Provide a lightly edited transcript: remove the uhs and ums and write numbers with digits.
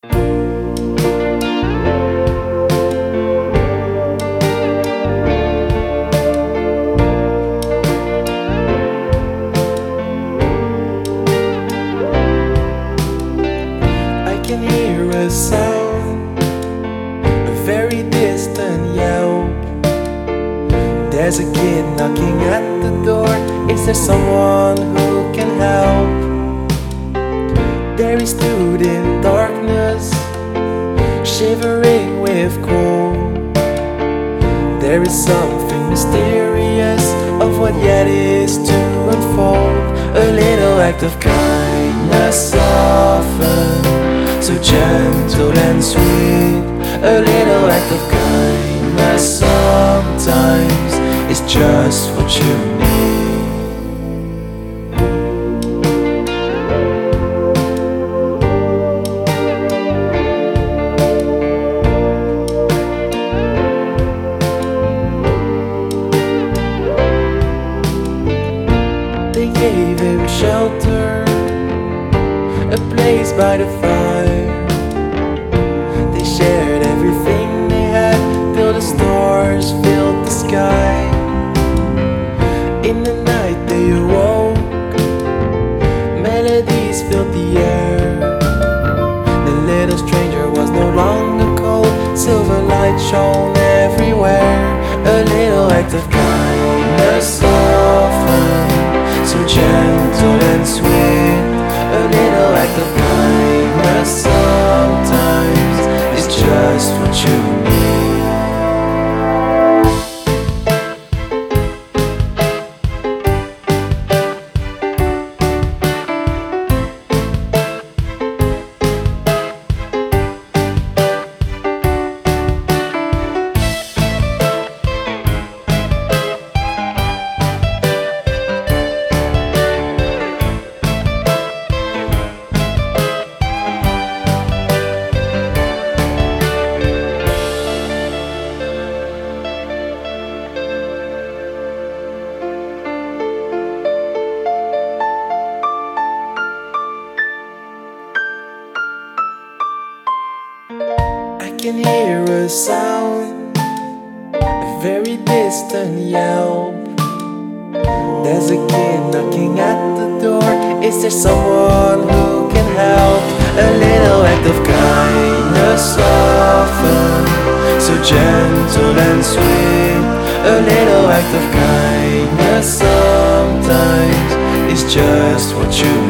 I can hear a sound, a very distant yell. There's a kid knocking at the door. Is there someone who can help? There he stood in darkness, shivering with cold. There is something mysterious of what yet is to unfold. A little act of kindness often, so gentle and sweet. A little act of kindness sometimes is just what you need. They gave him shelter, a place by the fire. They shared everything they had till the stars filled the sky. In the night they awoke, melodies filled the air. The little stranger was no longer cold, silver light shone everywhere. A little act of kindness often, so gentle and sweet. A little act of kindness sometimes is just what you need. I can hear a sound, a very distant yell. There's a kid knocking at the door. Is there someone who can help? A little act of kindness often, so gentle and sweet. A little act of kindness sometimes is just what you